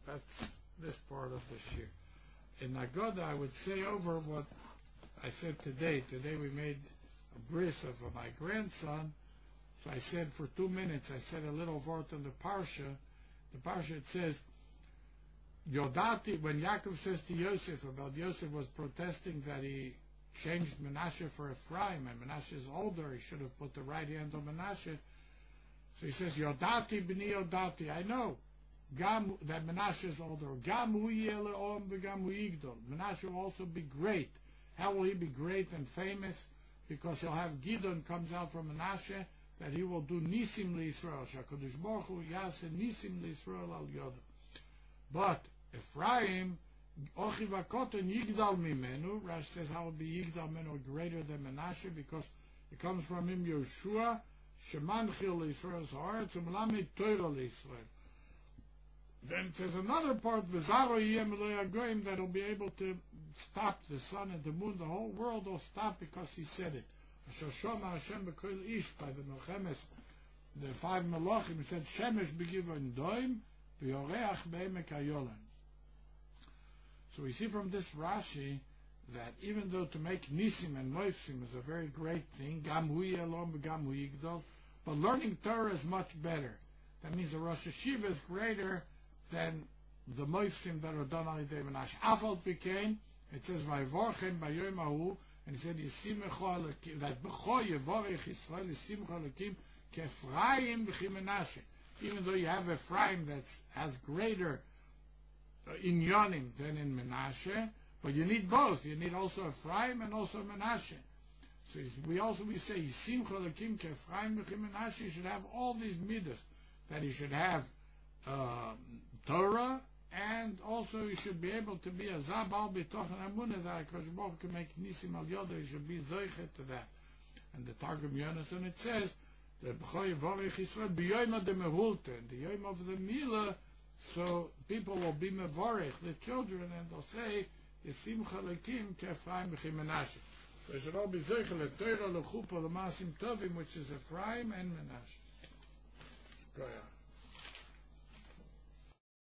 That's this part of the shir. In Agoda, I would say over what I said today. Today we made a bris of my grandson. So I said for 2 minutes, I said a little word on the Parsha. The Parsha, it says, Yodati, when Yaakov says to Yosef about Yosef was protesting that he changed Menashe for Ephraim, and Menashe is older, he should have put the right hand on Menashe. So he says, Yodati b'ni Yodati, I know Gam, that Menashe is older. Gam hu yele'om v'gam hu yigdol. Menashe will also be great. How will he be great and famous? Because he'll have Gidon comes out from Menashe, that he will do Nisim L'Yisrael. Shakadosh Baruch Hu Yaseh Nisim L'Yisrael al Yoda. But Ephraim, Ochi Vakoton Yigdal Mimenu, Rash says how will be Yigdal Mimenu greater than Menashe, because it comes from him Yeshua, Shemanchil L'Yisrael Haaretz, Umelamed Torah L'Yisrael. Then it says another part, V'zaro Yiyem L'Yagoyim, that will be able to stop the sun and the moon, the whole world will stop because he said it. Shashoma Hashem B'Kol Ish, by the Melchemes, the 5 Melachim, he said, Shemesh B'Givon Doim, V'Yoreach B'Emek HaYolan. So we see from this Rashi that even though to make Nisim and Moifsim is a very great thing, Gam Hu Yelom V'Gam Hu Yigdol, but learning Torah is much better. That means the Rosh Hashiva is greater than the Moifsim that are done on Yidei Menashe. Afal Pikein, it says, V'Yivorchem B'Yoyim HaHu, and he said, Yisimecho Alekim, that B'cho Yevorech Yisrael Yisimecho Alekim K'Ephraim B'chi Menashe. Even though you have Ephraim that has greater inyanim than in Menashe, but you need both. You need also Ephraim and also Menashe. So we say Yisimecho Alekim K'Ephraim B'chi Menashe. You should have all these midas. That he should have Torah, and also he should be able to be a Zabal B'tochen Amunah, that Hakadosh Baruch Hu can make Nisim Al Yoda. He should be Zoichet to that. And the Targum Yonasan, it says the B'choi Yivorech Yisrael B'yoyim de Mehulta, and the Yom of the Milah, so people will be Mevorech, the children, and they'll say Yisimcha Lekim K'Ephraim B'chi Menashe. So they should all be Zoichet Torah L'chupa L'masim Tovim, which is Ephraim and Menashe. Go ahead.